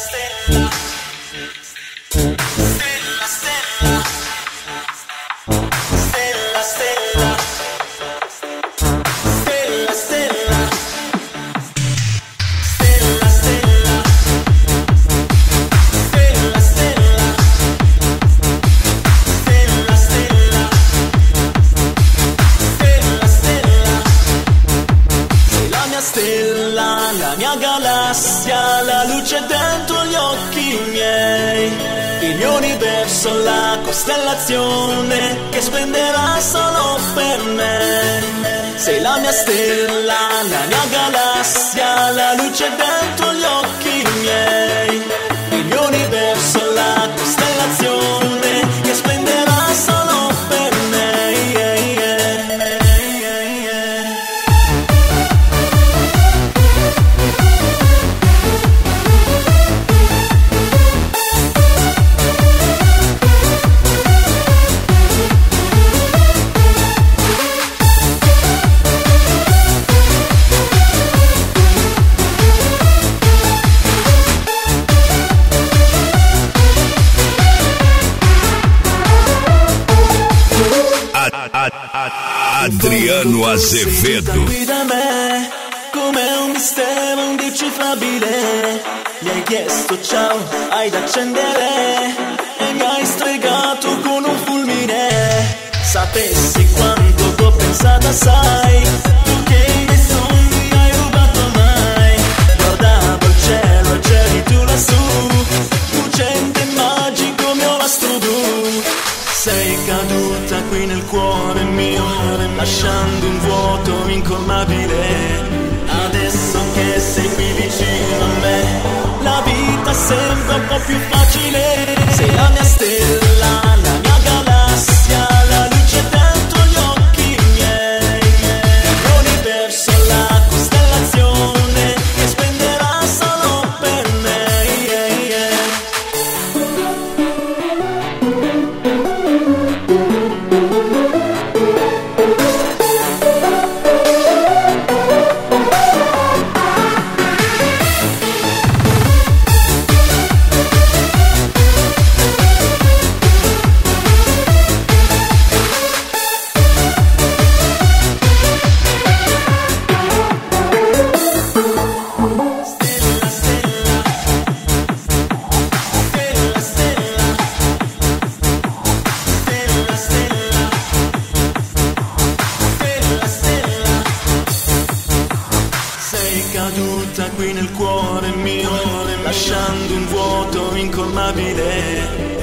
stella, stella, stella, stella, stella, stella, stella, stella, stella, stella, stella, stella, stella, stella, stella, sei la mia stella, la mia galassia, la luce dentro gli occhi miei, il mio universo, la costellazione che splenderà solo per me. Sei la mia stella, la mia galassia, la luce dentro gli occhi miei, il mio universo, la costellazione che splenderà solo per me. Adriano Azevedo. Qui da me come un mistero indecifrabile. Mi hai chiesto ciao, hai da accendere e mi hai stregato con un fulmine. Sapessi quanto t'ho pensata, sai, tu che i miei sogni hai rubato mai. Guardavo il cielo e c'eri tu lassù, lucente e magico mio mastro blu. Sei caduta qui nel cuore mio, lasciando un vuoto incolmabile. Adesso che sei qui vicino a me, la vita sembra un po' più facile. Sei la mia stella, la mia galassia, la luce dentro gli occhi miei, il mio universo, la costellazione che splenderà solo per me. Sei caduta qui nel cuore mio, lasciando un vuoto incolmabile.